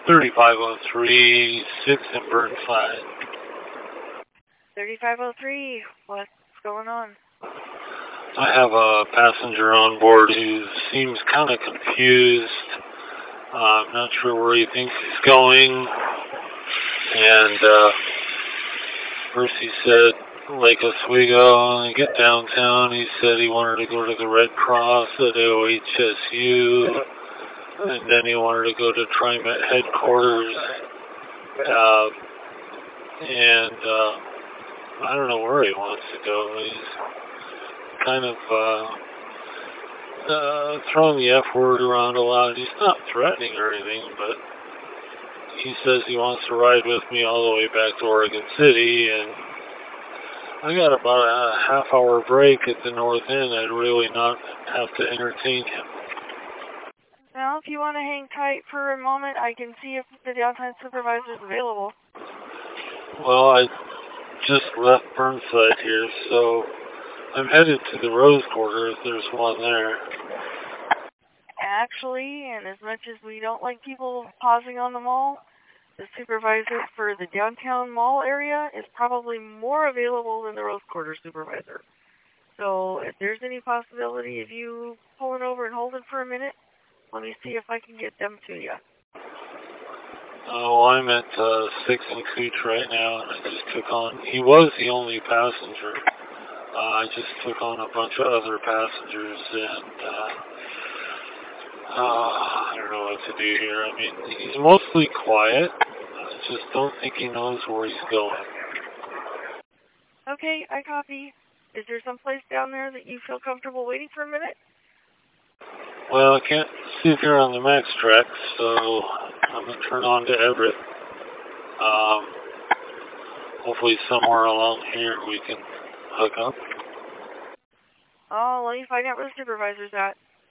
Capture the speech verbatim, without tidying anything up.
thirty-five oh three, six in Burnside. thirty-five oh three, what's going on? I have a passenger on board who seems kind of confused. Uh, I'm not sure where he thinks he's going. And uh, first he said Lake Oswego, and get downtown. He said he wanted to go to the Red Cross at O H S U. And then he wanted to go to TriMet headquarters. Uh, and uh, I don't know where he wants to go. He's kind of uh, uh, throwing the F word around a lot. He's not threatening or anything, but he says he wants to ride with me all the way back to Oregon City. And I got about a half hour break at the north end. I'd really not have to entertain him. Well, if you want to hang tight for a moment, I can see if the downtown supervisor is available. Well, I just left Burnside here, so I'm headed to the Rose Quarter if there's one there. Actually, and as much as we don't like people pausing on the mall, the supervisor for the downtown mall area is probably more available than the Rose Quarter supervisor. So if there's any possibility of you pulling over and holding for a minute, let me see if I can get them to you. Oh, I'm at uh, six and Cooch right now, and I just took on, he was the only passenger. Uh, I just took on a bunch of other passengers, and uh, uh, I don't know what to do here. I mean, he's mostly quiet. I just don't think he knows where he's going. Okay, I copy. Is there someplace down there that you feel comfortable waiting for a minute? Well, I can't see if you're on the Max track, so I'm going to turn on to Everett. Um, hopefully somewhere along here we can hook up. Oh, let me find out where the supervisor's at.